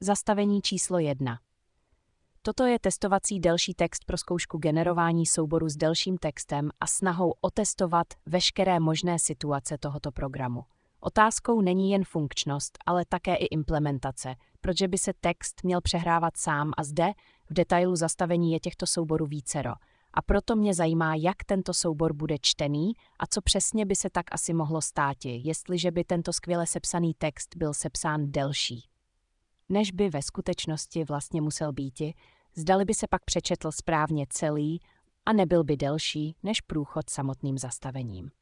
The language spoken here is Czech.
Zastavení číslo 1. Toto je testovací delší text pro zkoušku generování souboru s delším textem a snahou otestovat veškeré možné situace tohoto programu. Otázkou není jen funkčnost, ale také i implementace, protože by se text měl přehrávat sám a zde v detailu zastavení je těchto souborů vícero. A proto mě zajímá, jak tento soubor bude čtený a co přesně by se tak asi mohlo státi, jestliže by tento skvěle sepsaný text byl sepsán delší, než by ve skutečnosti vlastně musel býti, zdali by se pak přečetl správně celý a nebyl by delší než průchod samotným zastavením.